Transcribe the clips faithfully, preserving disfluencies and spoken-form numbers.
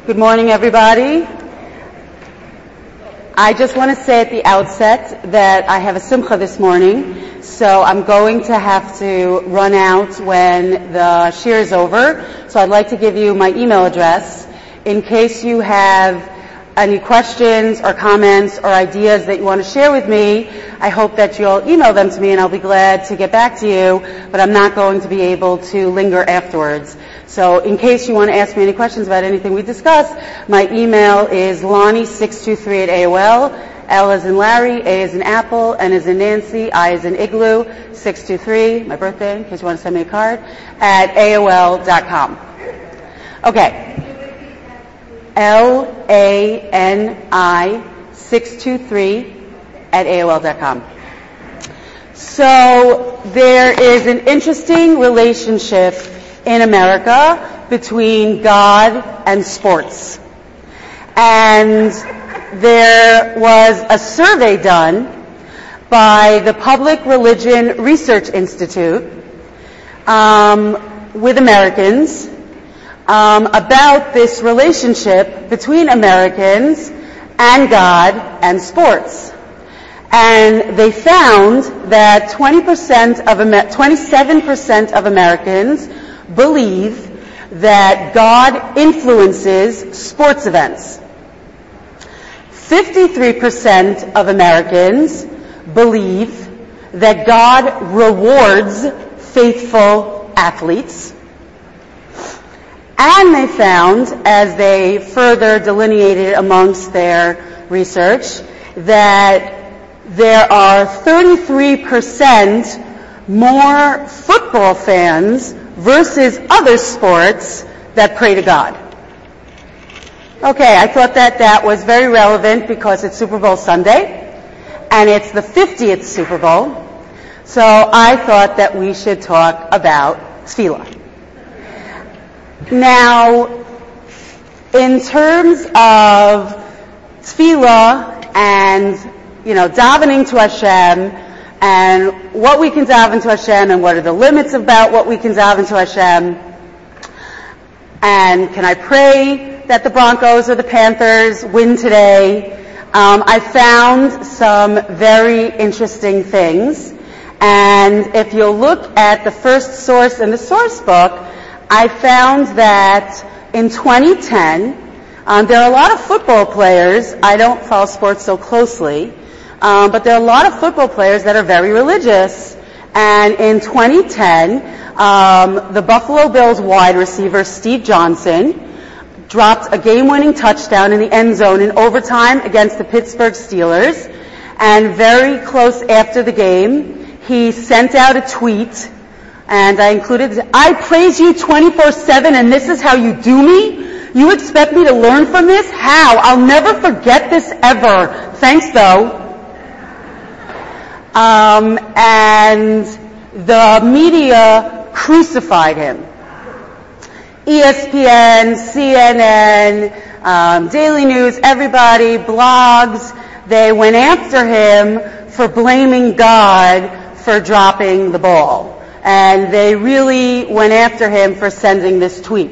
Good morning, everybody. I just want to say at the outset that I have a simcha this morning, so I'm going to have to run out when the shir is over. So I'd like to give you my email address in case you have any questions or comments or ideas that you want to share with me. I hope that you'll email them to me and I'll be glad to get back to you, but I'm not going to be able to linger afterwards. So in case you want to ask me any questions about anything we discussed, my email is Lonnie six two three at A O L, L as in Larry, A as in Apple, N as in Nancy, I as in Igloo, six two three, my birthday, in case you want to send me a card, at A O L dot com. Okay. L A N I six two three at A O L dot com. So there is an interesting relationship in America between God and sports. And there was a survey done by the Public Religion Research Institute um, with Americans um, about this relationship between Americans and God and sports. And they found that twenty percent of Amer- twenty-seven percent of Americans believe that God influences sports events. fifty-three percent of Americans believe that God rewards faithful athletes. And they found, as they further delineated amongst their research, that there are thirty-three percent more football fans versus other sports that pray to God. Okay, I thought that that was very relevant because it's Super Bowl Sunday, and it's the fiftieth Super Bowl, so I thought that we should talk about tefillah. Now, in terms of tefillah and, you know, davening to Hashem, and what we can daven to Hashem, and what are the limits about what we can daven to Hashem, and can I pray that the Broncos or the Panthers win today? Um, I found some very interesting things, and if you'll look at the first source in the source book, I found that in twenty ten, um, there are a lot of football players. I don't follow sports so closely, Um, but there are a lot of football players that are very religious. And in twenty ten, um, the Buffalo Bills wide receiver Steve Johnson dropped a game-winning touchdown in the end zone in overtime against the Pittsburgh Steelers. And very close after the game, he sent out a tweet, and I included, "I praise you twenty-four seven, and this is how you do me? You expect me to learn from this? How? I'll never forget this ever. Thanks, though." Um, and the media crucified him. E S P N, C N N, um, Daily News, everybody, blogs, they went after him for blaming God for dropping the ball. And they really went after him for sending this tweet.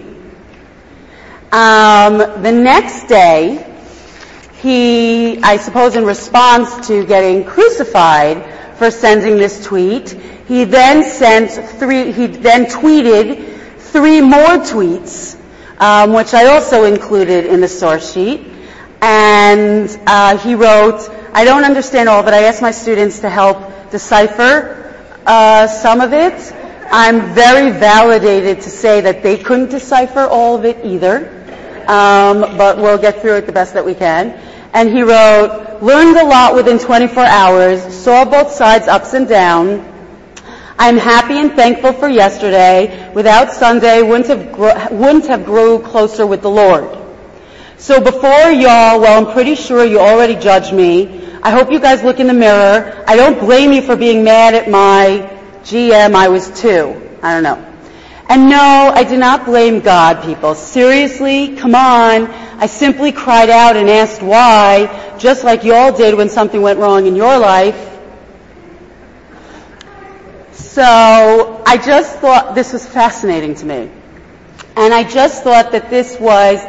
Um, the next day, he, I suppose in response to getting crucified for sending this tweet, he then sent three, he then tweeted three more tweets, um, which I also included in the source sheet. And uh, he wrote, "I don't understand all, but I asked my students to help decipher uh, some of it. I'm very validated to say that they couldn't decipher all of it either, um, but we'll get through it the best that we can." And he wrote, "Learned a lot within twenty-four hours, saw both sides ups and down. I'm happy and thankful for yesterday. Without Sunday, wouldn't have, gr- wouldn't have grew closer with the Lord. So before y'all, well, I'm pretty sure you already judged me. I hope you guys look in the mirror. I don't blame you for being mad at my G M. I was two. I don't know. And no, I do not blame God, people. Seriously, come on. I simply cried out and asked why, just like you all did when something went wrong in your life. So I just thought this was fascinating to me. And I just thought that this was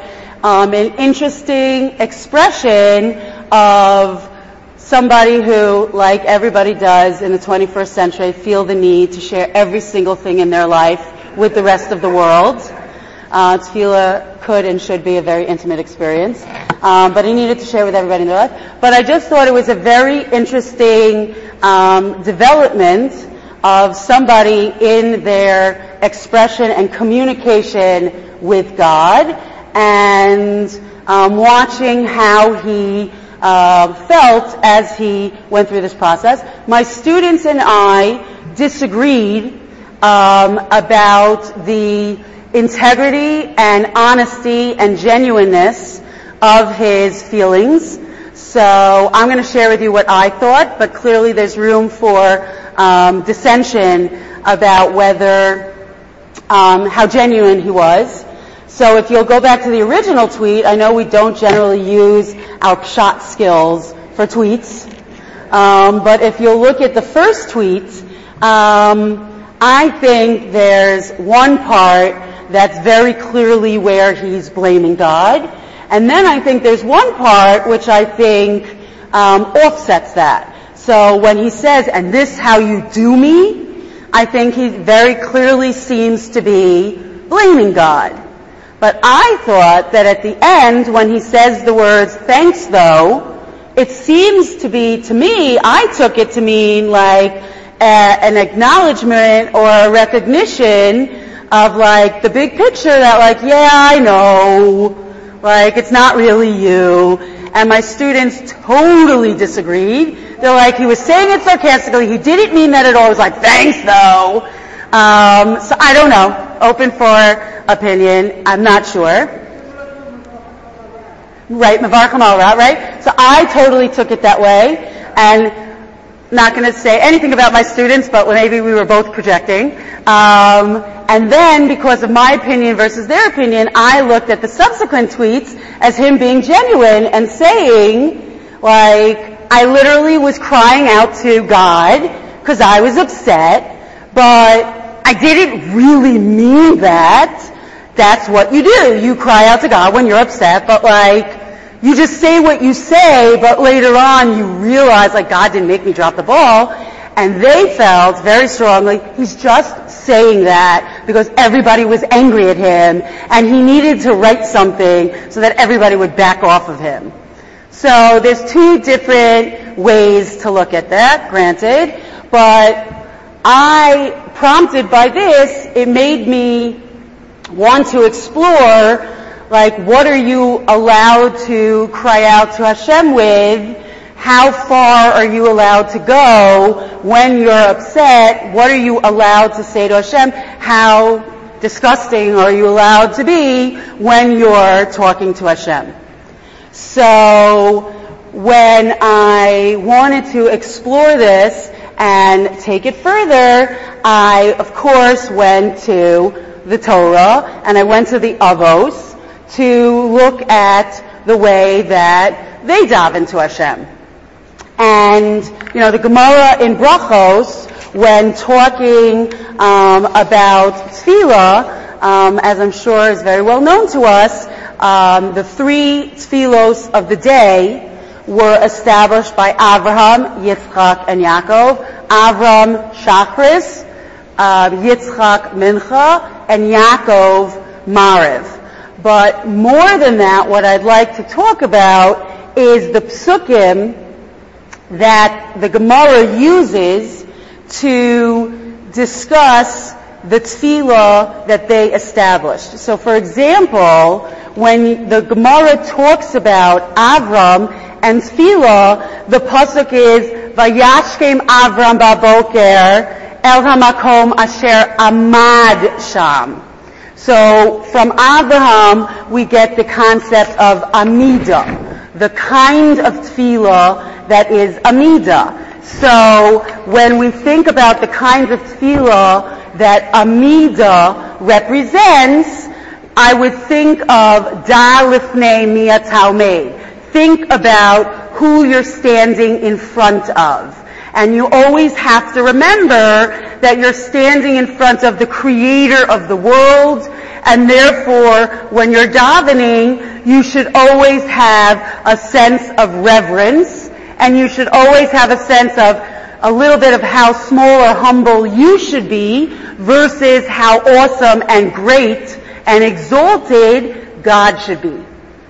um, an interesting expression of somebody who, like everybody does in the twenty-first century, feel the need to share every single thing in their life with the rest of the world. Uh, tefillah could and should be a very intimate experience, um, but he needed to share with everybody in their life. But I just thought it was a very interesting um, development of somebody in their expression and communication with God, and um, watching how he uh, felt as he went through this process. My students and I disagreed um, about the integrity and honesty and genuineness of his feelings. So I'm going to share with you what I thought, but clearly there's room for um, dissension about whether, um, how genuine he was. So if you'll go back to the original tweet, I know we don't generally use our pshat skills for tweets, um, but if you'll look at the first tweet, um, I think there's one part that's very clearly where he's blaming God. And then I think there's one part which I think um, offsets that. So when he says, and this how you do me, I think he very clearly seems to be blaming God. But I thought that at the end, when he says the words, thanks though, it seems to be, to me, I took it to mean like a, an acknowledgement or a recognition of like the big picture that like, yeah, I know, like it's not really you. And my students totally disagreed. They're like, he was saying it sarcastically, he didn't mean that at all. He was like, thanks though. Um, so I don't know. Open for opinion. I'm not sure. Right, Mavarcham Alra, right? So I totally took it that way, and not going to say anything about my students, but maybe we were both projecting. Um, and then, because of my opinion versus their opinion, I looked at the subsequent tweets as him being genuine and saying, like, I literally was crying out to God because I was upset, but I didn't really mean that. That's what you do. You cry out to God when you're upset, but like, you just say what you say, but later on you realize, like, God didn't make me drop the ball. And they felt very strongly, he's just saying that because everybody was angry at him, and he needed to write something so that everybody would back off of him. So there's two different ways to look at that, granted, but I, prompted by this, it made me want to explore, like, what are you allowed to cry out to Hashem with? How far are you allowed to go when you're upset? What are you allowed to say to Hashem? How disgusting are you allowed to be when you're talking to Hashem? So when I wanted to explore this and take it further, I, of course, went to the Torah and I went to the Avos to look at the way that they daven to Hashem. And, you know, the Gemara in Brachos, when talking um, about Tefillah, um, as I'm sure is very well known to us, um, the three Tefillos of the day were established by Avraham, Yitzchak, and Yaakov. Avram Shachris, uh, Yitzchak Mincha, and Yaakov Mariv. But more than that, what I'd like to talk about is the psukim that the Gemara uses to discuss the tefillah that they established. So, for example, when the Gemara talks about Avram and tefillah, the pasuk is Vayashkem Avram baboker el hamakom asher amad sham. So from Abraham, we get the concept of Amida, the kind of tefillah that is Amida. So when we think about the kinds of tefillah that Amida represents, I would think of Da Lifnei Mia Talmid. Think about who you're standing in front of. And you always have to remember that you're standing in front of the creator of the world, and therefore, when you're davening, you should always have a sense of reverence, and you should always have a sense of a little bit of how small or humble you should be versus how awesome and great and exalted God should be.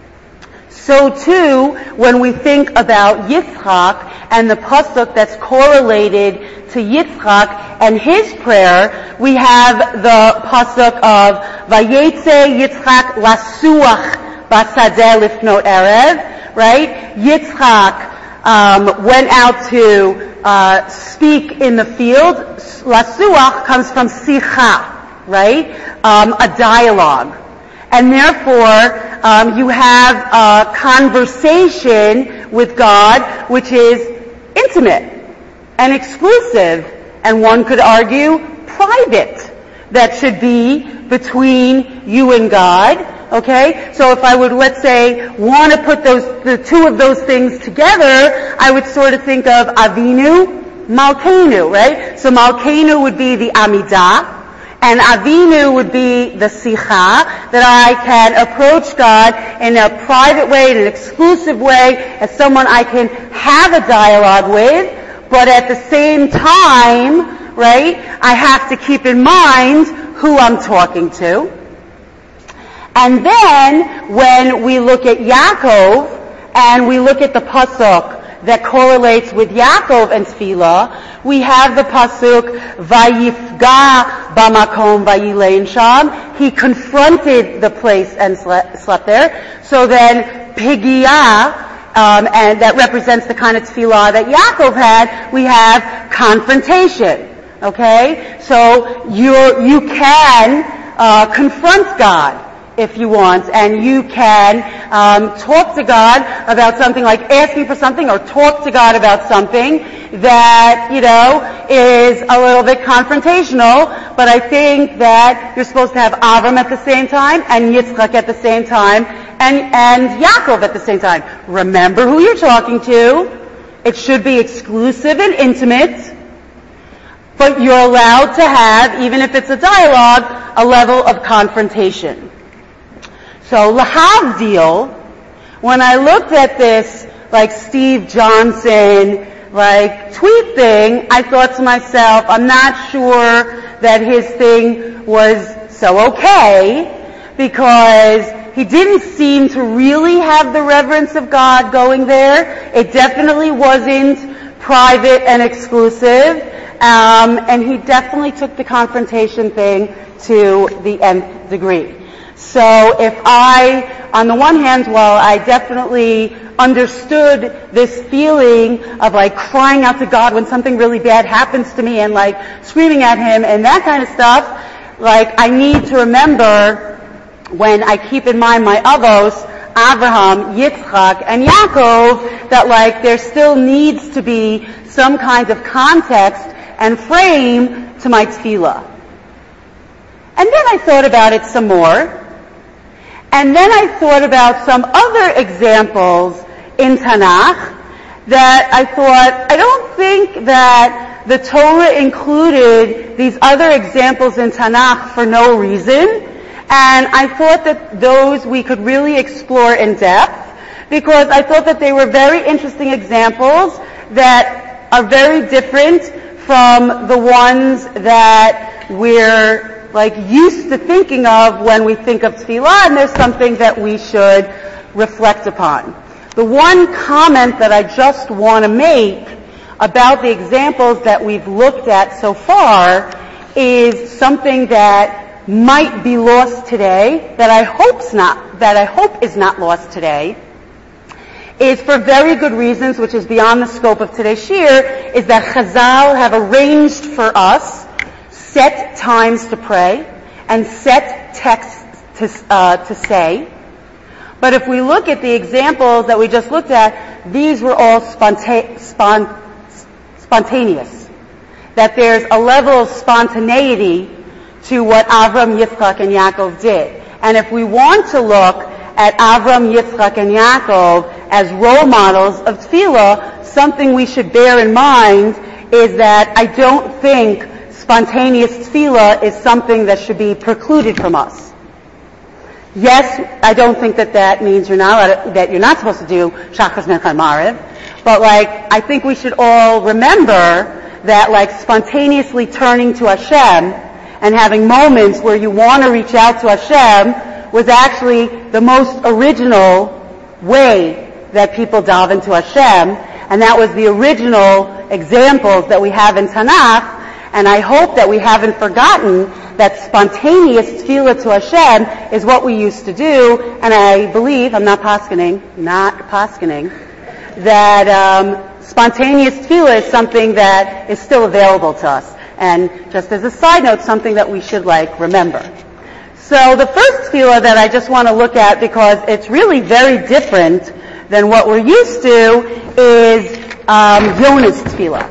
So too, when we think about Yitzchak and the pasuk that's correlated to Yitzchak and his prayer, we have the pasuk of Vayetze Yitzchak lasuach basadeh lifnot erev, right? Yitzchak um, went out to uh, speak in the field. Lasuach comes from sicha, right? Um, a dialogue. And therefore, um, you have a conversation with God which is intimate and exclusive, and one could argue private, that should be between you and God. Okay? So if I would, let's say, want to put those, the two of those things together, I would sort of think of Avinu, Malkeinu, right? So Malkeinu would be the Amidah, and Avinu would be the Sicha, that I can approach God in a private way, in an exclusive way, as someone I can have a dialogue with, but at the same time, right, I have to keep in mind who I'm talking to. And then, when we look at Yaakov, and we look at the pasuk that correlates with Yaakov and Tefillah, we have the pasuk, Vayifga bamakom vayilein sham. He confronted the place and slept there. So then, Pigiyah, um, and that represents the kind of Tefillah that Yaakov had, we have confrontation. Okay? So, you you can uh, confront God if you want, and you can um, talk to God about something, like asking for something, or talk to God about something that, you know, is a little bit confrontational, but I think that you're supposed to have Avram at the same time, and Yitzchak at the same time, and, and Yaakov at the same time. Remember who you're talking to. It should be exclusive and intimate, but you're allowed to have, even if it's a dialogue, a level of confrontation. So, lahavdil, when I looked at this, like, Steve Johnson, like, tweet thing, I thought to myself, I'm not sure that his thing was so okay, because he didn't seem to really have the reverence of God going there. It definitely wasn't private and exclusive, um, and he definitely took the confrontation thing to the nth degree. So if I, on the one hand, while I definitely understood this feeling of like crying out to God when something really bad happens to me and like screaming at Him and that kind of stuff, like I need to remember when I keep in mind my avos, Abraham, Yitzchak, and Yaakov, that like there still needs to be some kind of context and frame to my tefillah. And then I thought about it some more. And then I thought about some other examples in Tanakh that I thought, I don't think that the Torah included these other examples in Tanakh for no reason. And I thought that those we could really explore in depth, because I thought that they were very interesting examples that are very different from the ones that we're like used to thinking of when we think of tefillah, and there's something that we should reflect upon. The one comment that I just want to make about the examples that we've looked at so far is something that might be lost today, that I hope's not, that I hope is not lost today, is for very good reasons, which is beyond the scope of today's shir, is that Chazal have arranged for us set times to pray and set texts to, uh, to say. But if we look at the examples that we just looked at, these were all sponta- spon- spontaneous. That there's a level of spontaneity to what Avram, Yitzchak, and Yaakov did. And if we want to look at Avram, Yitzchak, and Yaakov as role models of tefillah, something we should bear in mind is that I don't think spontaneous tefillah is something that should be precluded from us. Yes, I don't think that that means you're not that you're not supposed to do Shachar, Mincha, and Maariv, but like I think we should all remember that like spontaneously turning to Hashem and having moments where you want to reach out to Hashem was actually the most original way that people dive into Hashem, and that was the original examples that we have in Tanakh. And I hope that we haven't forgotten that spontaneous tefillah to Hashem is what we used to do, and I believe, I'm not paskening, not paskening, that um, spontaneous tefillah is something that is still available to us. And just as a side note, something that we should like remember. So the first tefillah that I just want to look at, because it's really very different than what we're used to, is um, Yonah's tefillah.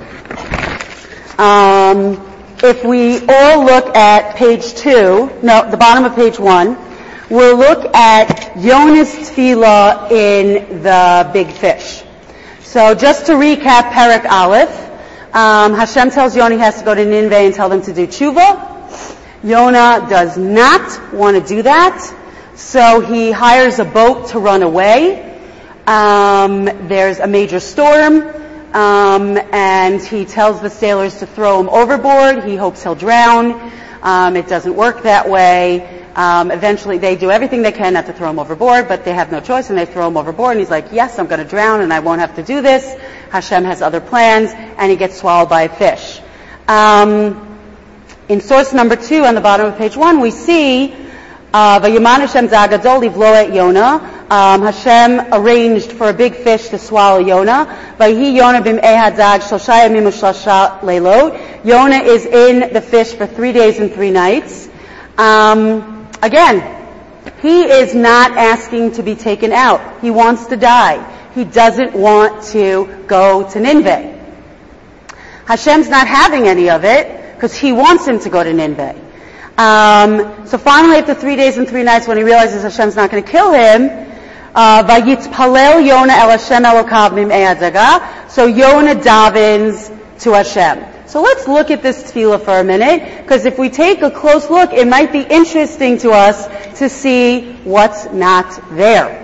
Um, if we all look at page two, no, the bottom of page one, we'll look at Yonah's tefillah in the big fish. So just to recap Perek Aleph, um, Hashem tells Yonah he has to go to Nineveh and tell them to do tshuva. Yonah does not want to do that, so he hires a boat to run away. Um, there's a major storm. Um, and he tells the sailors to throw him overboard. He hopes he'll drown. Um, it doesn't work that way. Um, eventually, they do everything they can not to throw him overboard, but they have no choice, and they throw him overboard. And he's like, "Yes, I'm going to drown, and I won't have to do this. Hashem has other plans," and he gets swallowed by a fish. Um, in source number two, on the bottom of page one, we see Vayaman Hashem zagadol livlo et Yonah. Um, Hashem arranged for a big fish to swallow Yonah. Vayhi Yonah bim ehadzag shlosha yamim u'shlosha leilot. Yonah is in the fish for three days and three nights. Um, again, he is not asking to be taken out. He wants to die. He doesn't want to go to Nineveh. Hashem's not having any of it because he wants him to go to Nineveh. Um, so finally, after three days and three nights, when he realizes Hashem's not going to kill him, Vayitpalel Yonah el Hashem Elokav mim'ei hadzaga. So Yonah davens to Hashem. So let's look at this tefillah for a minute, because if we take a close look, it might be interesting to us to see what's not there.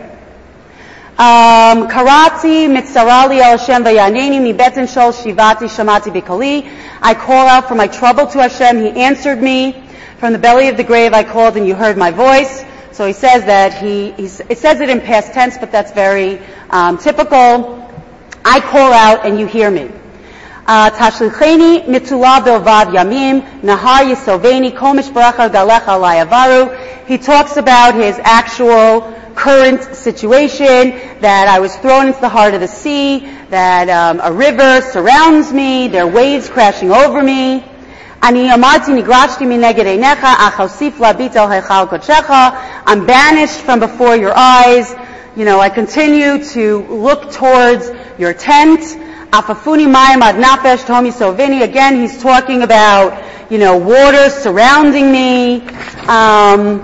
Um, Karati mitzarali el Hashem vayaneni mi betin shol shivati shamati bikali. I call out for my trouble to Hashem. He answered me. From the belly of the grave I called and you heard my voice. So he says that he, he it says it in past tense, but that's very um, typical. I call out and you hear me. Tashlicheni mitula bilvad yamim nahar yisoveni kol mishpacha galecha layavaru. He talks about his actual current situation, that I was thrown into the heart of the sea, that um, a river surrounds me, there are waves crashing over me. I'm banished from before your eyes. You know, I continue to look towards your tent. Again, he's talking about, you know, water surrounding me. Um,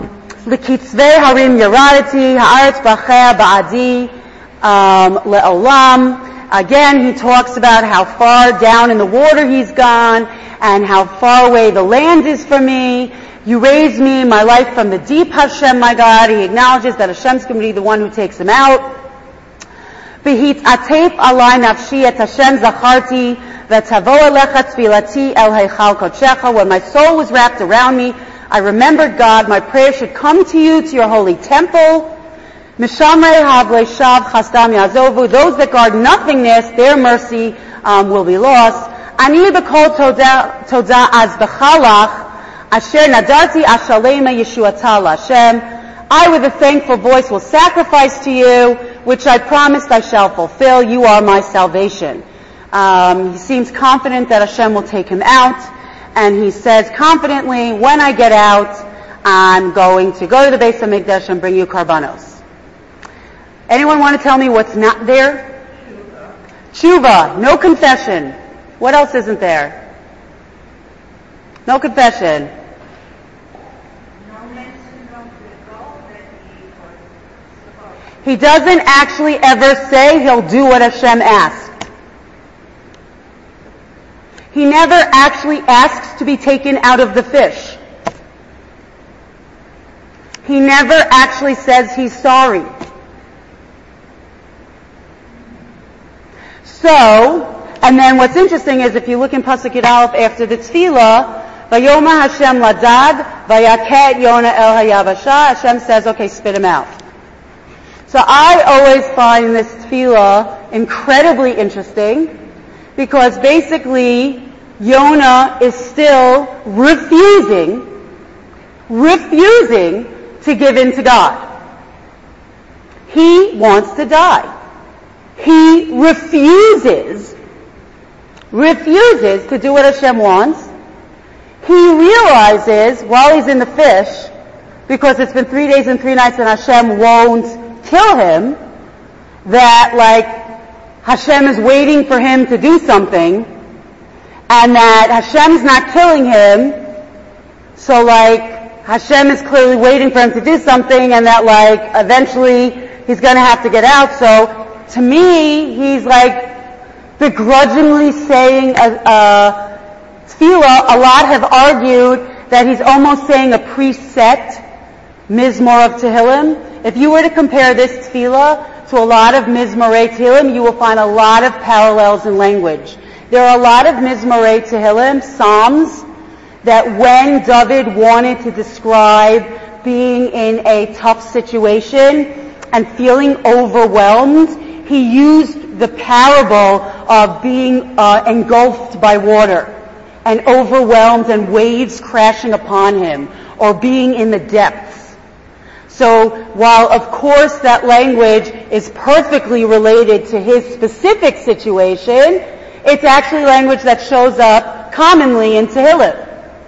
Again, he talks about how far down in the water he's gone and how far away the land is from me. You raised me, my life from the deep, Hashem, my God. He acknowledges that Hashem's going to be the one who takes him out. When my soul was wrapped around me, I remembered God. My prayer should come to you, to your holy temple. Those that guard nothingness, their mercy um, will be lost. I, with a thankful voice, will sacrifice to you, which I promised I shall fulfill. You are my salvation. Um, he seems confident that Hashem will take him out, and he says confidently, when I get out, I'm going to go to the Beis HaMikdash and bring you karbanos. Anyone want to tell me what's not there? Tshuva, no confession. What else isn't there? No confession. No mention of the goal that he was supposed to. He doesn't actually ever say he'll do what Hashem asked. He never actually asks to be taken out of the fish. He never actually says he's sorry. So, and then what's interesting is if you look in Pasuk Yud Aleph after the Tefillah, Vayoma Hashem ladad, vayaket Yona el hayavasha, Hashem says, okay, spit him out. So I always find this Tefillah incredibly interesting because basically Yonah is still refusing, refusing to give in to God. He wants to die. He refuses, refuses to do what Hashem wants. He realizes while he's in the fish, because it's been three days and three nights and Hashem won't kill him, that like Hashem is waiting for him to do something, and that Hashem's not killing him, so like Hashem is clearly waiting for him to do something, and that like eventually he's going to have to get out. So to me, he's like begrudgingly saying a, a tefillah. A lot have argued that he's almost saying a preset mizmor of Tehillim. If you were to compare this tefillah to a lot of mizmorei Tehillim, you will find a lot of parallels in language. There are a lot of mizmorei Tehillim, psalms, that when David wanted to describe being in a tough situation and feeling overwhelmed, he used the parable of being uh, engulfed by water and overwhelmed and waves crashing upon him, or being in the depths. So while of course that language is perfectly related to his specific situation, it's actually language that shows up commonly in Tehillim.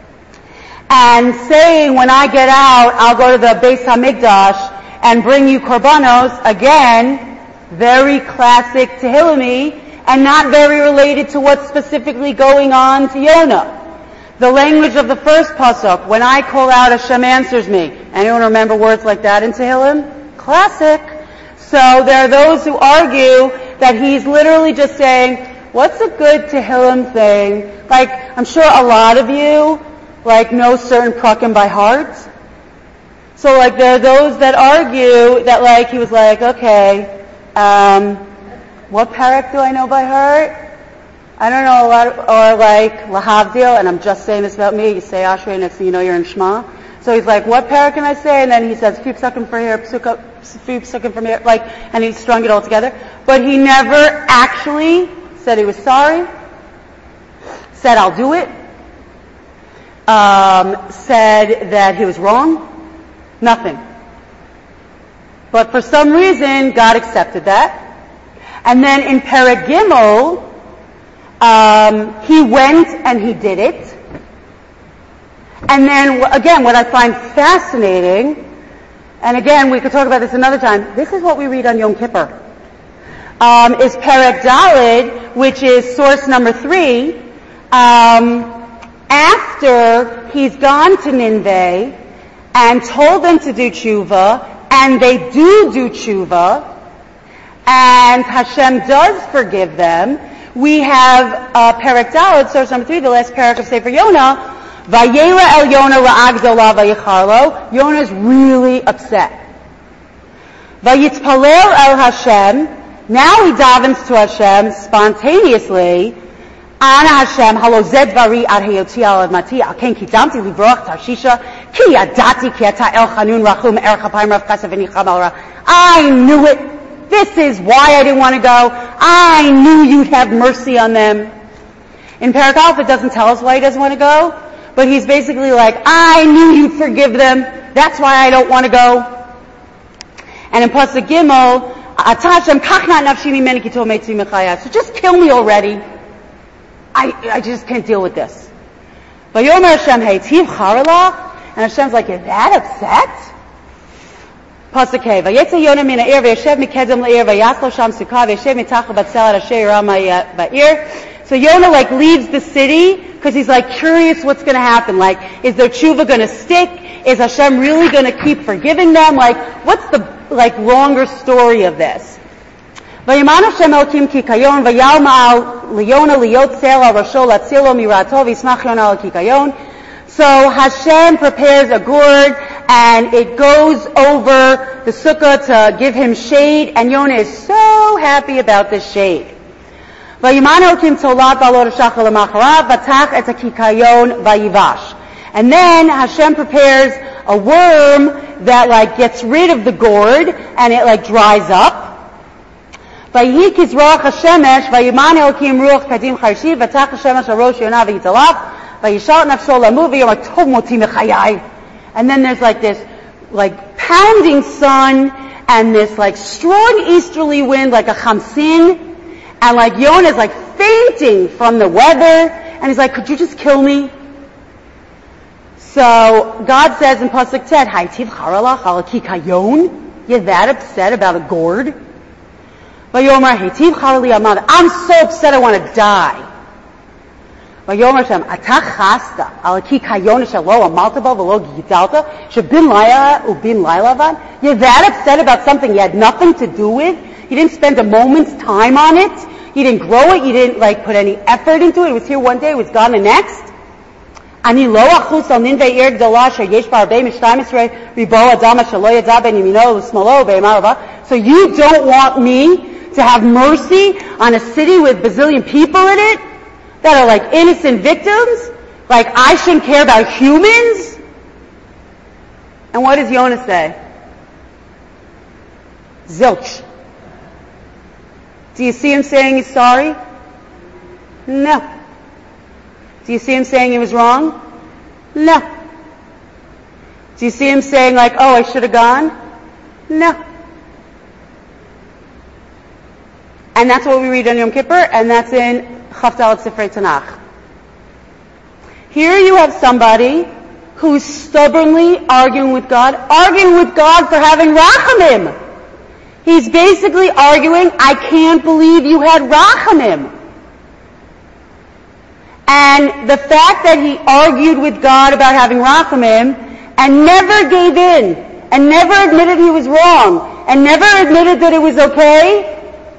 And saying, when I get out, I'll go to the Beis HaMikdash and bring you korbanos, again, very classic Tehillim-y, and not very related to what's specifically going on to Yonah. The language of the first pasuk, when I call out, Hashem answers me. Anyone remember words like that in Tehillim? Classic. So there are those who argue that he's literally just saying, what's a good Tehillim thing? Like, I'm sure a lot of you, like, know certain prakim by heart. So, like, there are those that argue that, like, he was like, okay, um, what parak do I know by heart? I don't know a lot of, or like, lahavdil, and I'm just saying this about me, you say Ashrei, next thing you know you're in Shema. So he's like, what parak can I say? And then he says, few psukim from here, few psukim from here, like, and he strung it all together. But he never actually said he was sorry, said I'll do it, um, said that he was wrong, nothing. But for some reason, God accepted that. And then in Perek Gimel, um, he went and he did it. And then, again, what I find fascinating, and again, we could talk about this another time, this is what we read on Yom Kippur, um, is Perek Daled, which is source number three. Um, after he's gone to Nineveh and told them to do tshuva, and they do do tshuva, and Hashem does forgive them, we have uh, Perek Daled, source number three, the last parak of Sefer Yonah, Vayera el Yonah ra'agdola vayicharlo. Yonah is really upset. Vayitpalel el Hashem. Now he davens to Hashem spontaneously. Ana Hashem halo zed vari ad hayoti al admati al ken kidamti livrach tarshisha ki yadati ki ata el chanun rachum er chapayim rav chesed v'nicham al ra. I knew it. This is why I didn't want to go. I knew you'd have mercy on them. In Perek Aleph, it doesn't tell us why he doesn't want to go. But he's basically like, I knew you'd forgive them. That's why I don't want to go. And in Pasuk Gimel, so just kill me already. I, I just can't deal with this. And Hashem's like, you're that upset? Pasuk Hey, Vayetze Yonah min ha'ir v'yashev mikedem la'ir v'yaslo sham sukkah v'yashev mitachal batzel ad asher yirah ba'ir. So Yonah like leaves the city because he's like curious what's going to happen. Like, is their tshuva going to stick? Is Hashem really going to keep forgiving them? Like, what's the like longer story of this? ויאמר השם אלוקים קיקיון ויעל מעל ליונה להיות צל על ראשו להצילו מרעתו וישמח יונה על קיקיון. So Hashem prepares a gourd and it goes over the sukkah to give him shade, and Yonah is so happy about this shade. וימן אלוקים תולת בעלות השחר למחרת ותח את הקיקיון ויבש. And then Hashem prepares a worm that like gets rid of the gourd and it like dries up. ויהי כזרוח השמש וימן אלוקים רוח קדים חרשי ותח השמש על ראש יונה ויתהלך וישאל נפשו למות ויאמר טוב מותי מחיי. And then there's like this like pounding sun and this like strong easterly wind like a chamsin, and like Yonah is like fainting from the weather, and he's like, could you just kill me? So God says in Pasuk Tet, Haytiv charalach al kikayon? You're that upset about a gourd? Vayomer Haytiv charali amad. I'm so upset I want to die. Vayomer Shem atach chasta al kikayon shelo amalta ba v'lo gidalta shebin laila ubin laila van. You're that upset about something you had nothing to do with? You didn't spend a moment's time on it. You didn't grow it. You didn't like put any effort into it. It was here one day. It was gone the next. Ani lo achus al ninvei ir gdola asher yesh bar arbei mishtayim esrei ribo adam asher lo yadza ben yamino l'smalo be'emar rava. So you don't want me to have mercy on a city with bazillion people in it that are like innocent victims? Like I shouldn't care about humans? And what does Yonah say? Zilch. Do you see him saying he's sorry? No. Do you see him saying he was wrong? No. Do you see him saying like, oh, I should have gone? No. And that's what we read on Yom Kippur, and that's in Chaf Dalet Sifrei Tanakh. Here you have somebody who's stubbornly arguing with God, arguing with God for having rachamim. He's basically arguing, I can't believe you had rachamim. And the fact that he argued with God about having rachamim and never gave in, and never admitted he was wrong, and never admitted that it was okay,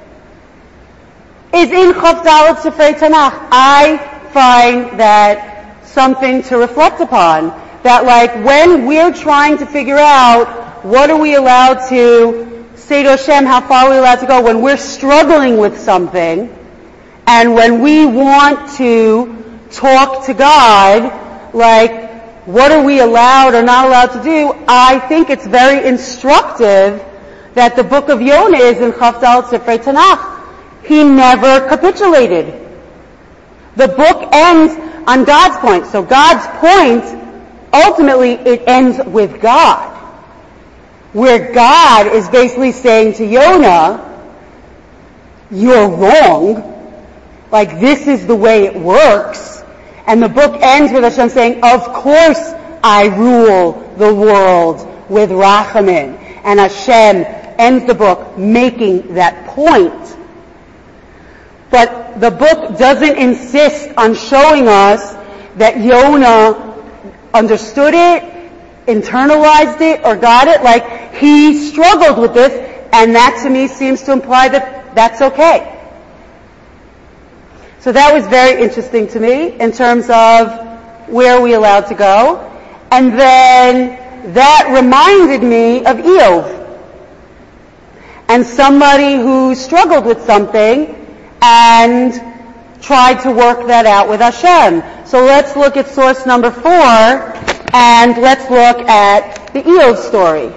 is in Chaf Dalet Sifrei Tanakh. I find that something to reflect upon. That like when we're trying to figure out what are we allowed to say to Hashem, how far are we allowed to go, when we're struggling with something, and when we want to talk to God, like, what are we allowed or not allowed to do? I think it's very instructive that the book of Yonah is in Chaf Dalet Sifrei Tanakh. He never capitulated. The book ends on God's point. So God's point, ultimately, it ends with God. Where God is basically saying to Yonah, you're wrong. Like, this is the way it works. And the book ends with Hashem saying, of course I rule the world with rachamim. And Hashem ends the book making that point. But the book doesn't insist on showing us that Yonah understood it, internalized it, or got it. Like, he struggled with this, and that to me seems to imply that that's okay. So that was very interesting to me in terms of where are we allowed to go. And then that reminded me of Eov. And somebody who struggled with something and tried to work that out with Hashem. So let's look at source number four, and let's look at the Eov story.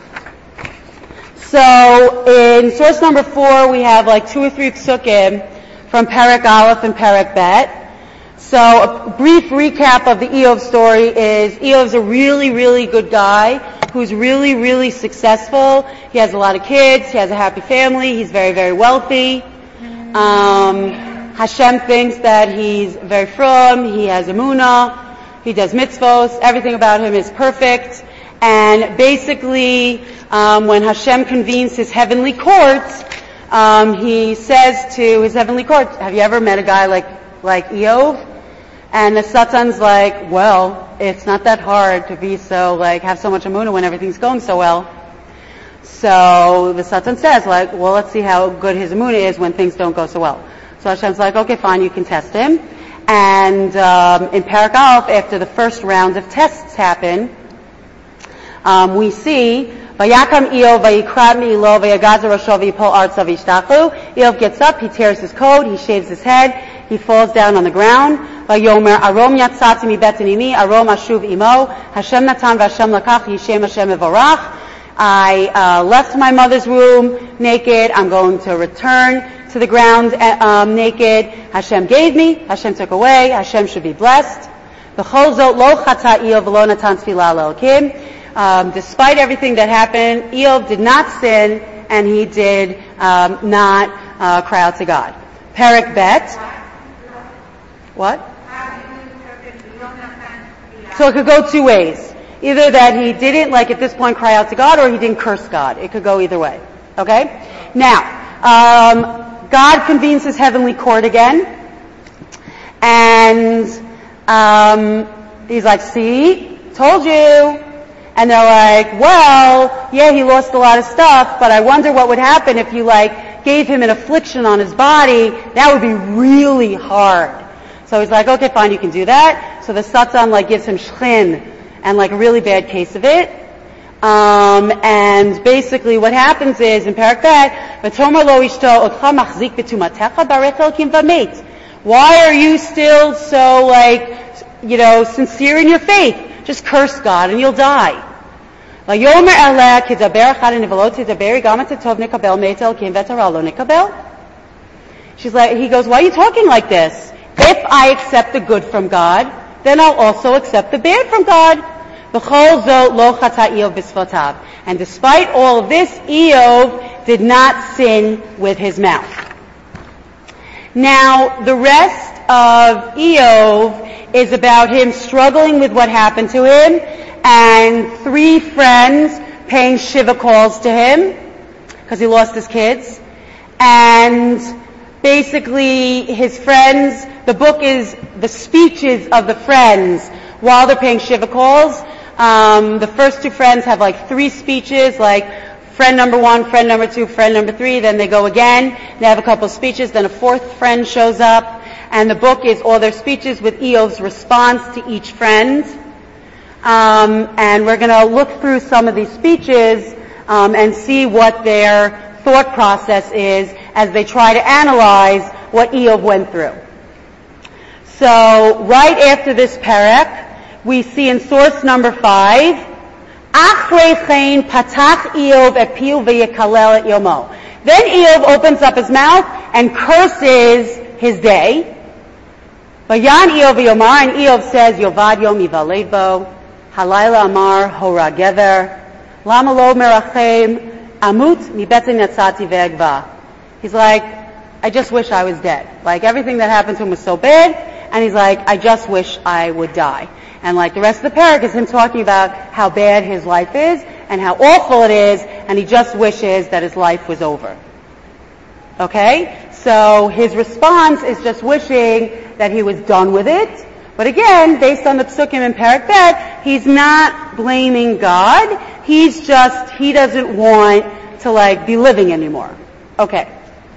So in source number four, we have like two or three psukim from Perek Aleph and Perek Bet. So a brief recap of the Eov story is Eov's a really, really good guy who's really, really successful. He has a lot of kids. He has a happy family. He's very, very wealthy. Um, Hashem thinks that he's very frum. He has emunah. He does mitzvos. Everything about him is perfect. And basically, um, when Hashem convenes his heavenly courts, um, he says to his heavenly court, have you ever met a guy like, like Eov? And the Satan's like, well, it's not that hard to be so, like, have so much emunah when everything's going so well. So the Satan says, like, well, let's see how good his emunah is when things don't go so well. So Hashem's like, okay, fine, you can test him. And um, in Parak Aleph, after the first round of tests happen, um, we see Vayakam Eov vayikrat mi'ilo vayagaz rosho vayipol artza v'yishtachu. Eov gets up, he tears his coat, he shaves his head, he falls down on the ground. Vayomer arom yatzati mi betin imi arom ashuv imo Hashem natan v'Hashem lakach yishem Hashem evorach. I uh, left my mother's womb naked. I'm going to return to the ground um, naked. Hashem gave me. Hashem took away. Hashem should be blessed. B'chol zot lo chata Eov v'lo natan tefillah le'Elokim. Um, despite everything that happened, Eov did not sin, and he did um, not uh, cry out to God. Perek Bet. What? So it could go two ways. Either that he didn't, like at this point, cry out to God, or he didn't curse God. It could go either way. Okay? Now, um, God convenes his heavenly court again, and um, he's like, see, told you. And they're like, well, yeah, he lost a lot of stuff, but I wonder what would happen if you, like, gave him an affliction on his body. That would be really hard. So he's like, okay, fine, you can do that. So the Satan, like, gives him shchin and, like, a really bad case of it. Um, and basically what happens is, in Parak Bet, V'tomer lo ishto otcha machzik b'tumatecha barech Elokim v'met. Why are you still so, like, you know, sincere in your faith? Just curse God and you'll die. Vayomer eleh kidaber echad nevelot tidaberi gam et tov nikabel meit Elokim v'tara lo nikabel. She's like, he goes, why are you talking like this? If I accept the good from God, then I'll also accept the bad from God. B'chol zot lo chata Eov b'sfotav. And despite all of this, Eov did not sin with his mouth. Now, the rest of Eov is about him struggling with what happened to him, and three friends paying Shiva calls to him, because he lost his kids. And basically, his friends, the book is the speeches of the friends while they're paying Shiva calls. Um, the first two friends have like three speeches, like friend number one, friend number two, friend number three, then they go again, they have a couple of speeches, then a fourth friend shows up, and the book is all their speeches with Eov's response to each friend. Um, and we're going to look through some of these speeches um, and see what their thought process is as they try to analyze what Eov went through. So, right after this parak, we see in source number five, Achrei chen patach Eov et piu v'yekalel et yomo. Then Eov opens up his mouth and curses his day. Vayan Eov v'yomar, and Eov says, Yovad yom yivalev bo, halayla amar hora gever, lama lo merachem, amut mibetin yatzati ve'egva. He's like, I just wish I was dead. Like, everything that happened to him was so bad, and he's like, I just wish I would die. And like the rest of the parak is him talking about how bad his life is and how awful it is, and he just wishes that his life was over. Okay? So his response is just wishing that he was done with it. But again, based on the psukim in Parak Bet, he's not blaming God. He's just, he doesn't want to like be living anymore. Okay.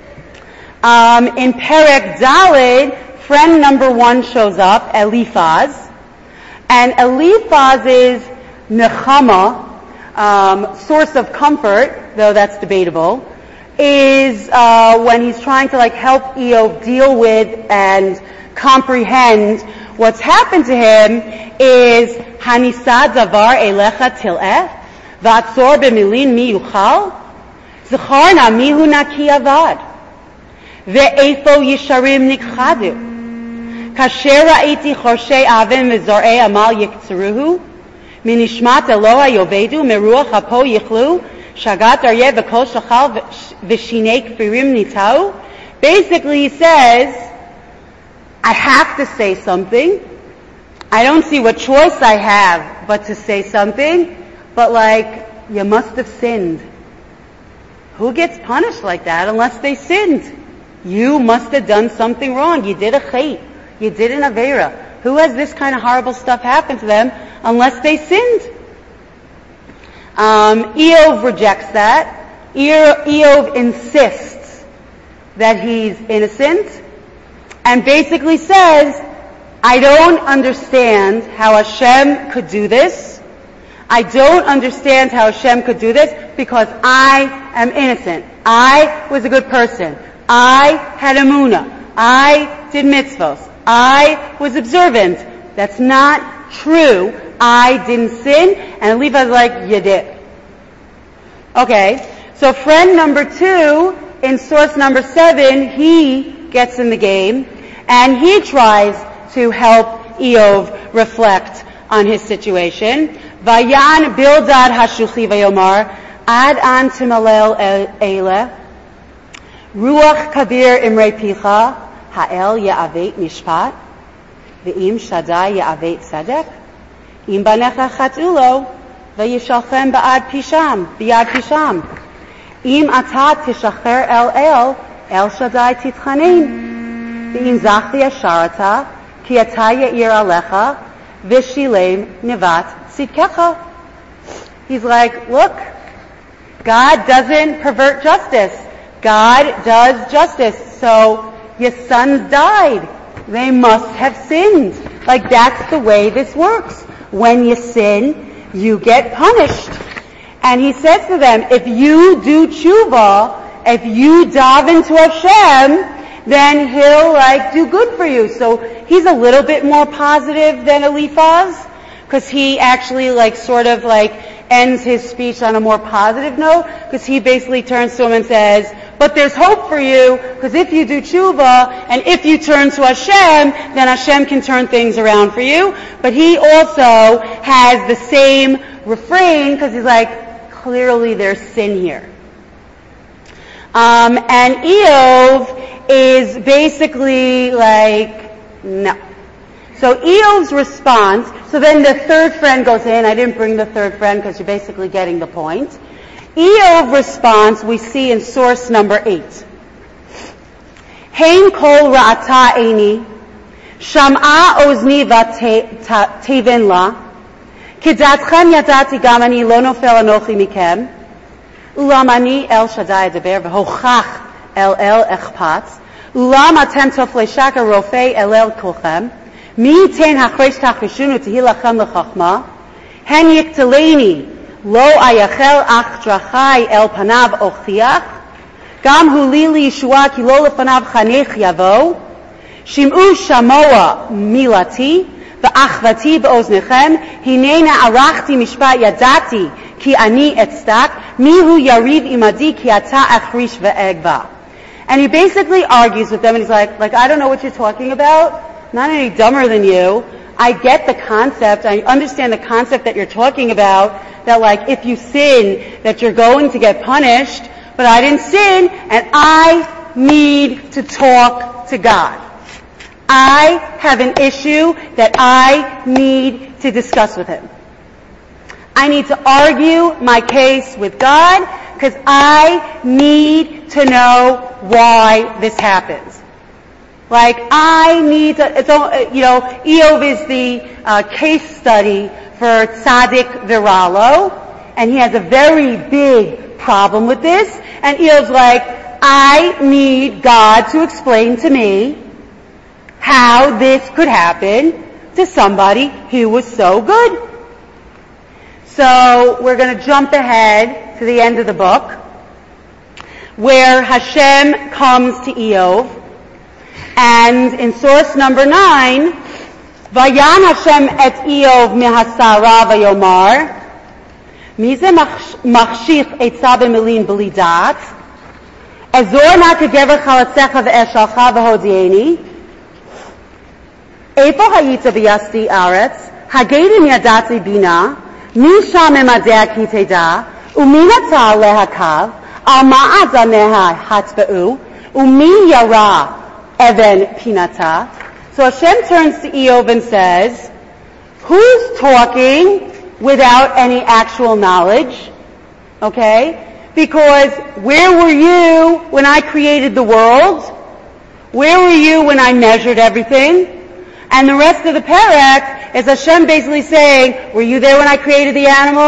Um, in Parak Daled, friend number one shows up, Eliphaz. And Eliphaz's nechama, um, source of comfort, though that's debatable, is uh, when he's trying to like help Eov deal with and comprehend what's happened to him is Hanisa davar elecha til'eh v'atzor b'milin mi yuchal zecharna mihu naki avad ve'efo yisharim nikchadu kasher ra'iti chorshei avim v'zor'ei amal yiktzeruhu minishmat Eloha yovedu meruach hapo yichlu shagat aryeh v'kol shachal v'shinei kfirim nitau. Basically he says, I have to say something. I don't see what choice I have but to say something, but like, you must have sinned. Who gets punished like that unless they sinned? You must have done something wrong. You did a chait. You did an aveira. Who has this kind of horrible stuff happen to them unless they sinned? Um, Eov rejects that. Eov insists that he's innocent and basically says, I don't understand how Hashem could do this. I don't understand how Hashem could do this because I am innocent. I was a good person. I had emunah. I did mitzvos. I was observant. That's not true. I didn't sin. And Eliphaz is like, you did. Okay, so friend number two, in source number seven, he gets in the game, and he tries to help Eov reflect on his situation. Vayan Bildad Hashuchi Vayomar Ad An Timalel Eile Ruach Kabir Imrei Picha Ha'el Ya'avet Mishpat Ve'im Shaddai Ya'avet Tzedek Im Banecha Chatulo Vayishalchem Ba'ad Pisham B'yad Pisham Im Ata Tishacher El El El Shaddai Titchanim Ve'im Zachti Asharata Ki Ata Ya'ir Alecha V'shilem Nevat Tzidkecha. He's like, look, God doesn't pervert justice. God does justice. So your sons died. They must have sinned. Like, that's the way this works. When you sin, you get punished. And he says to them, if you do tshuva, if you dive into Hashem, then he'll like do good for you. So he's a little bit more positive than Eliphaz, because he actually like sort of like ends his speech on a more positive note, because he basically turns to him and says, but there's hope for you, because if you do tshuva, and if you turn to Hashem, then Hashem can turn things around for you. But he also has the same refrain, because he's like, clearly there's sin here. Um, and Eov is basically like, no. So Eov's response, so then the third friend goes in. I didn't bring the third friend because you're basically getting the point. Eov response we see in source number eight. Hein kol ra'ata eini, sham'a ozni v'teven la, kedatchem yadati gam ani lo nofel anochi mikem, ulam ani el shaddai adaber v'hochach el el echpatz, ulam atem tofle shaka rofei el el kolchem, mi ten hachresh tachvishunu tehilachem lechachma, hen yikteleni lo ayachel ach drachai el panav ochtiach, gam hu li li yeshua ki lo lefanav chanech yavo, shim'u shamoa milati, v'achvati be'oznechem, hinena arachti mishpat yadati, ki ani etzdak, mihu yariv imadi ki ata achrish ve'egva. And he basically argues with them, and he's like, like, I don't know what you're talking about. I'm not any dumber than you. I get the concept. I understand the concept that you're talking about, that like, if you sin, that you're going to get punished, but I didn't sin, and I need to talk to God. I have an issue that I need to discuss with Him. I need to argue my case with God, because I need to know why this happens. Like, I need to, it's, you know, Eov is the uh, case study for Tzaddik Viralo, and he has a very big problem with this, and Eov's like, I need God to explain to me how this could happen to somebody who was so good. So we're going to jump ahead to the end of the book, where Hashem comes to Eov, and in source number nine, Vayan Hashem et Eov mehasara vayomar, mize machshich etza b'milim b'li dat, ezor na kegever chalatzecha ve'eshalcha v'hodieni, Eifo hayita b'yasti aretz, hagedim yadati bina, Misha memadea ki teda, uminata lehakav, al ma'aza neha hatba'u, umi yara even pinata. So Hashem turns to Eov and says, who's talking without any actual knowledge? Okay? Because where were you when I created the world? Where were you when I measured everything? And the rest of the parak is Hashem basically saying, were you there when I created the animals?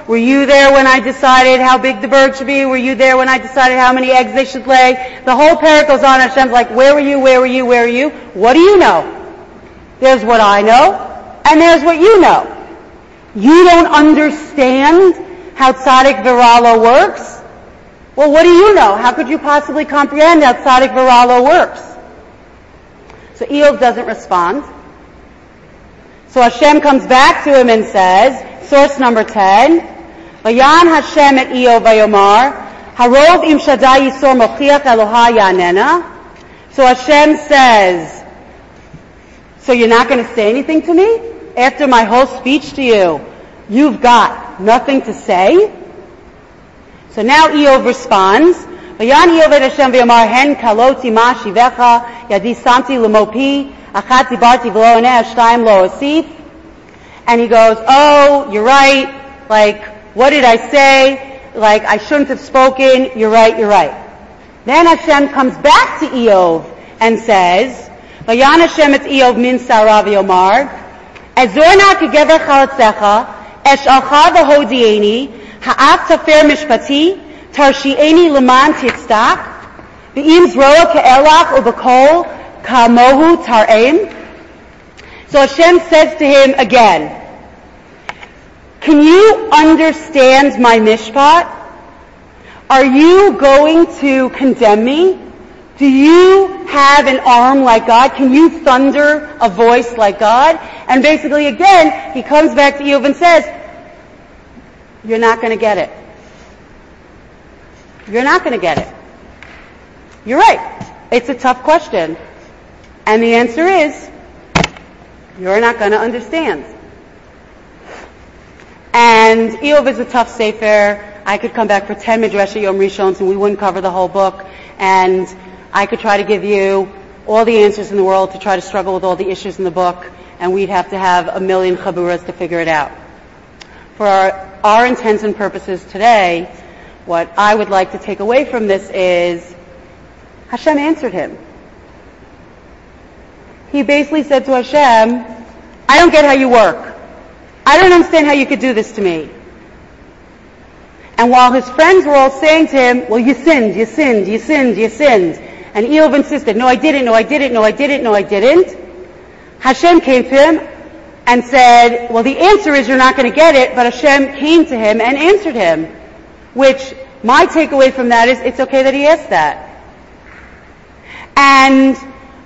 Were you there when I decided how big the bird should be? Were you there when I decided how many eggs they should lay? The whole parak goes on. Hashem's like, where were you? Where were you? Where were you? What do you know? There's what I know, and there's what you know. You don't understand how tzaddik v'ralo works? Well, what do you know? How could you possibly comprehend how tzaddik v'ralo works? So Eov doesn't respond. So Hashem comes back to him and says, source number ten, Vayan Hashem et Eov vayomar, Harov im Shaddai Yisor mochiach Eloha yanena. So Hashem says, so you're not going to say anything to me? After my whole speech to you, you've got nothing to say? So now Eov responds, Vayan Eov et Hashem v'yamar hen kaloti ma shivecha yadi samti l'mopi achat dibarti v'lo eneh shtayim lo osif. And he goes, oh, you're right. Like, what did I say? Like, I shouldn't have spoken. You're right, you're right. Then Hashem comes back to Eov and says, Vayan Hashem et Eov min sara v'yomar, Ezor na kegever chalatzecha, esh'alcha v'hodieni, ha'af tafer mishpati, tarshi'eni leman titzdak, v'im zroa ke'elach u'b'kol ka'mohu tar'em. So Hashem says to him again, can you understand my mishpat? Are you going to condemn me? Do you have an arm like God? Can you thunder a voice like God? And basically, again, he comes back to Eov and says, you're not going to get it. You're not going to get it. You're right. It's a tough question. And the answer is, you're not going to understand. And Eov is a tough sefer. I could come back for ten Midrash Yom Rishons and we wouldn't cover the whole book. And I could try to give you all the answers in the world to try to struggle with all the issues in the book, and we'd have to have a million chaburas to figure it out. For our, our intents and purposes today, what I would like to take away from this is Hashem answered him. He basically said to Hashem, I don't get how you work. I don't understand how you could do this to me. And while his friends were all saying to him, well, you sinned, you sinned, you sinned, you sinned. And Eov insisted, no, I didn't, no, I didn't, no, I didn't, no, I didn't. Hashem came to him and said, well, the answer is you're not going to get it, but Hashem came to him and answered him. Which, my takeaway from that is, it's okay that he asked that. And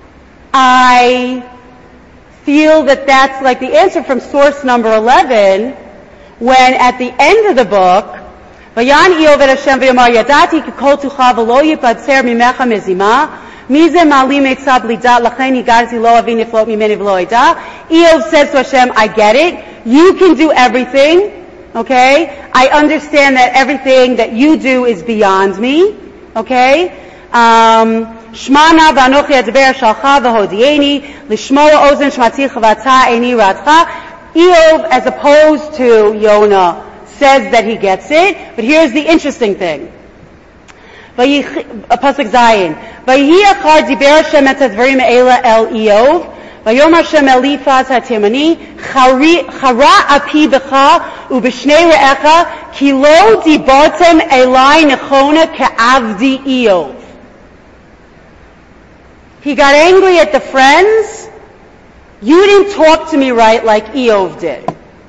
I feel that that's like the answer from source number eleven, when at the end of the book, Vayan Eov et Hashem v'yomar yadati k'kol tucha v'lo yipadser mimecha mezima mize malim etzab lidat lachen yigadati lo avin niflot mimeni v'lo ida. Eov says to Hashem, I get it. You can do everything. Okay? I understand that everything that you do is beyond me. Okay? Um, Shmana v'anochi adver shalcha v'hodieni lishmoa ozen shmati chavata eni radcha. Eov, as opposed to Yonah, says that he gets it, but here's the interesting thing. Pasuk Zayin. Vayi achar diber Hashem et hadvarim eila el Eov. Vayom Hashem Eliphaz haTemani chara api b'cha ub'shnei re'echa ki lo dibartem elai nechona ke'avdi Eov. He got angry at the friends. You didn't talk to me right like Eov did.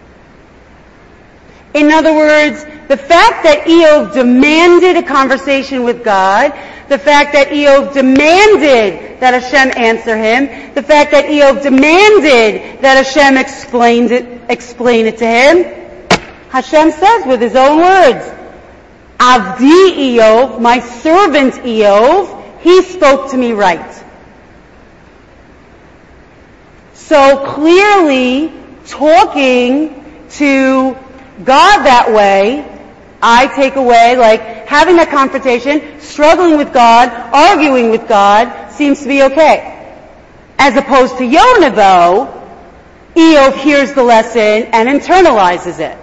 In other words, the fact that Eov demanded a conversation with God, the fact that Eov demanded that Hashem answer him, the fact that Eov demanded that Hashem explained it, explain it to him, Hashem says with his own words, Avdi Eov, my servant Eov, he spoke to me right. So clearly, talking to God that way, I take away, like, having that confrontation, struggling with God, arguing with God, seems to be okay. As opposed to Yonah, though, Eov hears the lesson and internalizes it.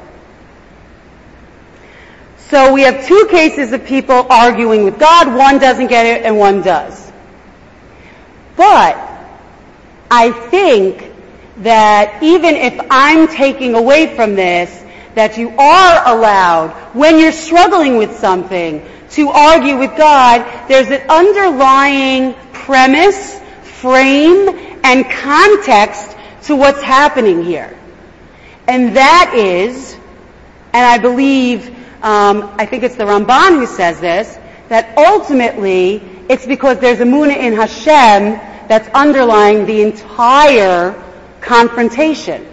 So we have two cases of people arguing with God. One doesn't get it and one does. But I think that even if I'm taking away from this that you are allowed, when you're struggling with something, to argue with God, there's an underlying premise, frame, and context to what's happening here. And that is, and I believe, um, I think it's the Ramban who says this, that ultimately it's because there's emunah in Hashem that's underlying the entire confrontation.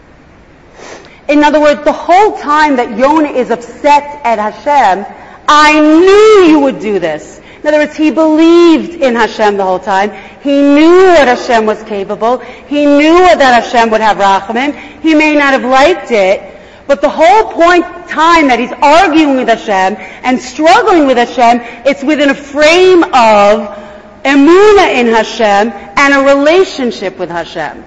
In other words, the whole time that Yonah is upset at Hashem, I knew you would do this. In other words, he believed in Hashem the whole time. He knew what Hashem was capable. He knew that Hashem would have rachamim. He may not have liked it, but the whole point time that he's arguing with Hashem and struggling with Hashem, it's within a frame of emunah in Hashem and a relationship with Hashem.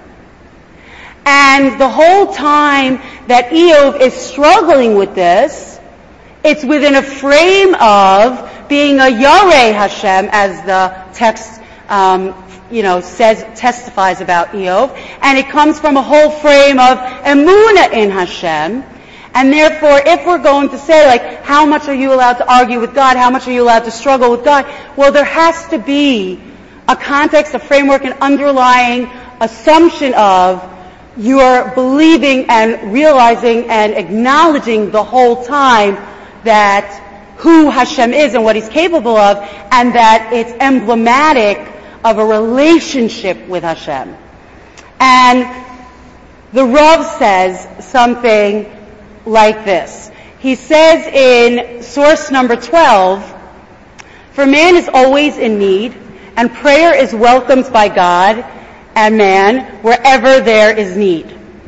And the whole time that Eov is struggling with this, it's within a frame of being a Yareh Hashem, as the text, um, you know, says, testifies about Eov. And it comes from a whole frame of emunah in Hashem. And therefore, if we're going to say, like, how much are you allowed to argue with God? How much are you allowed to struggle with God? Well, there has to be a context, a framework, an underlying assumption of you're believing and realizing and acknowledging the whole time that who Hashem is and what He's capable of, and that it's emblematic of a relationship with Hashem. And the Rav says something like this. He says in source number twelve, for man is always in need, and prayer is welcomed by God and man wherever there is need.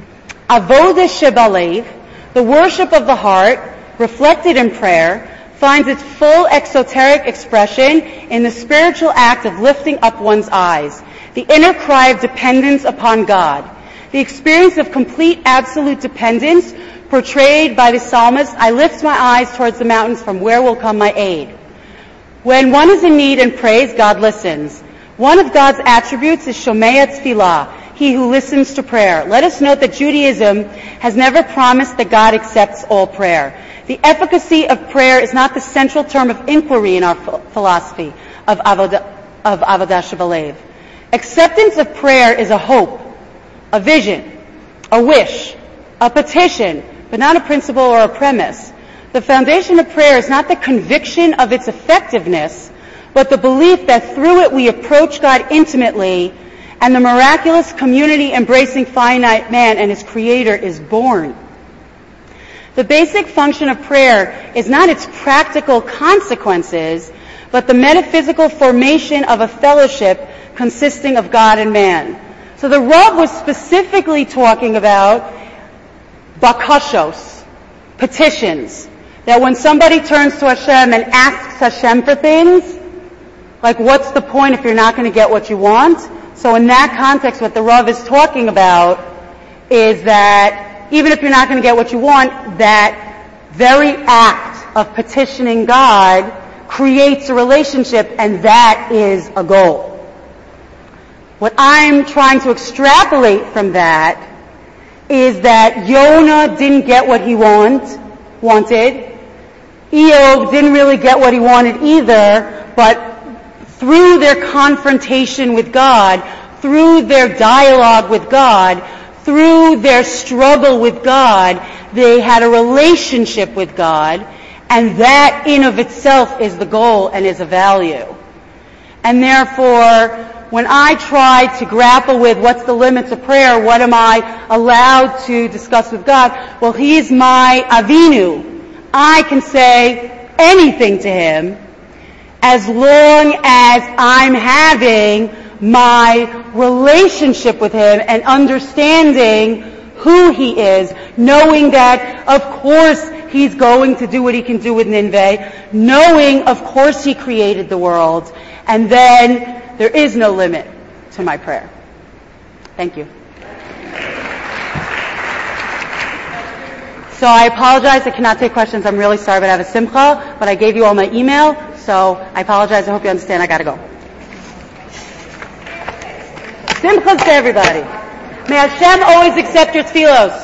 Avodah shebalev, the worship of the heart, reflected in prayer, finds its full exoteric expression in the spiritual act of lifting up one's eyes, the inner cry of dependence upon God, the experience of complete absolute dependence portrayed by the psalmist, I lift my eyes towards the mountains, from where will come my aid. When one is in need and prays, God listens. One of God's attributes is Shomei Tefillah, he who listens to prayer. Let us note that Judaism has never promised that God accepts all prayer. The efficacy of prayer is not the central term of inquiry in our philosophy of Avodah, of Avodah Shebalev. Acceptance of prayer is a hope, a vision, a wish, a petition, but not a principle or a premise. The foundation of prayer is not the conviction of its effectiveness, but the belief that through it we approach God intimately, and the miraculous community embracing finite man and his creator is born. The basic function of prayer is not its practical consequences, but the metaphysical formation of a fellowship consisting of God and man. So the Rav was specifically talking about bakashos, petitions, that when somebody turns to Hashem and asks Hashem for things, like, what's the point if you're not going to get what you want? So in that context, what the Rav is talking about is that even if you're not going to get what you want, that very act of petitioning God creates a relationship, and that is a goal. What I'm trying to extrapolate from that is that Yonah didn't get what he want, wanted. Eov didn't really get what he wanted either, but through their confrontation with God, through their dialogue with God, through their struggle with God, they had a relationship with God, and that in of itself is the goal and is a value. And therefore, when I try to grapple with what's the limits of prayer, what am I allowed to discuss with God? Well, He's my Avinu. I can say anything to Him as long as I'm having my relationship with Him and understanding who He is, knowing that, of course, He's going to do what He can do with Nineveh, knowing, of course, He created the world, and then there is no limit to my prayer. Thank you. So I apologize, I cannot take questions. I'm really sorry, but I have a simcha, but I gave you all my email, so I apologize. I hope you understand. I gotta go. Simchas to everybody. May Hashem always accept your tefillos.